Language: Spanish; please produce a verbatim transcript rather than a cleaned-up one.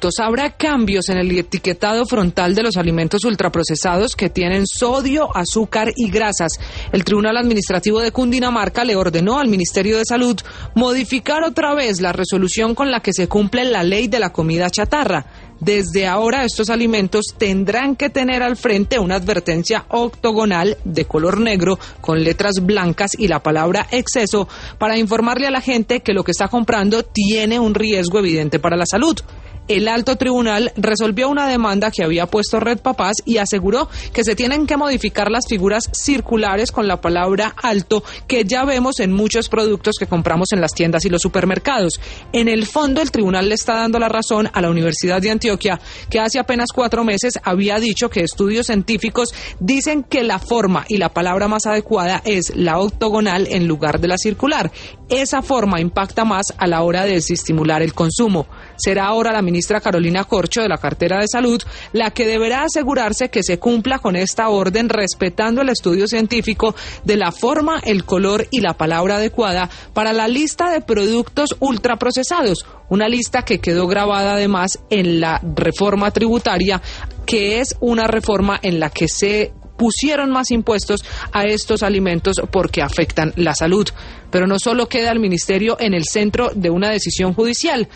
productos. Habrá cambios en el etiquetado frontal de los alimentos ultraprocesados que tienen sodio, azúcar y grasas. El Tribunal Administrativo de Cundinamarca le ordenó al Ministerio de Salud modificar otra vez la resolución con la que se cumple la ley de la comida chatarra. Desde ahora estos alimentos tendrán que tener al frente una advertencia octogonal de color negro con letras blancas y la palabra exceso para informarle a la gente que lo que está comprando tiene un riesgo evidente para la salud. El alto tribunal resolvió una demanda que había puesto Red Papás y aseguró que se tienen que modificar las figuras circulares con la palabra alto que ya vemos en muchos productos que compramos en las tiendas y los supermercados. En el fondo, el tribunal le está dando la razón a la Universidad de Antioquia, que hace apenas cuatro meses había dicho que estudios científicos dicen que la forma y la palabra más adecuada es la octogonal en lugar de la circular. Esa forma impacta más a la hora de desestimular el consumo. Será ahora la ministra Carolina Corcho, de la cartera de Salud, la que deberá asegurarse que se cumpla con esta orden respetando el estudio científico de la forma, el color y la palabra adecuada para la lista de productos ultraprocesados, una lista que quedó grabada además en la reforma tributaria, que es una reforma en la que se pusieron más impuestos a estos alimentos porque afectan la salud. Pero no solo queda el ministerio en el centro de una decisión judicial.